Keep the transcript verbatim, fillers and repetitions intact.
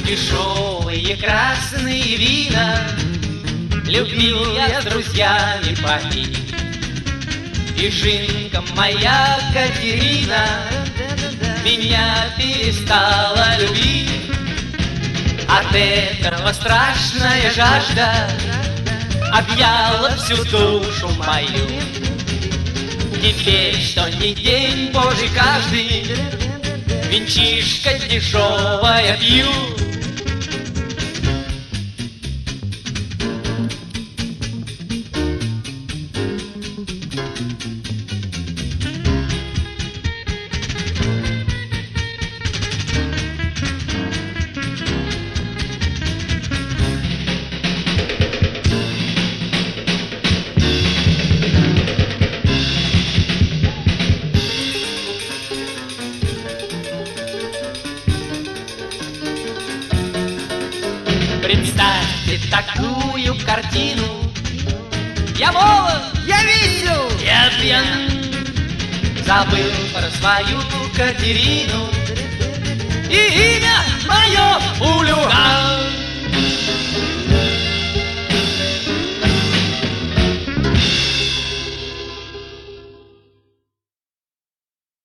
дешевые красные вина любил я с друзьями попить. И жинка моя Катерина меня перестала любить. От этого страшная жажда объяла всю душу мою. Теперь, что ни день Божий каждый, винчишка дешевая пью. Представьте такую картину: я молод, Я весел, я пьян, забыл про свою Катерину, и имя мое Ульян.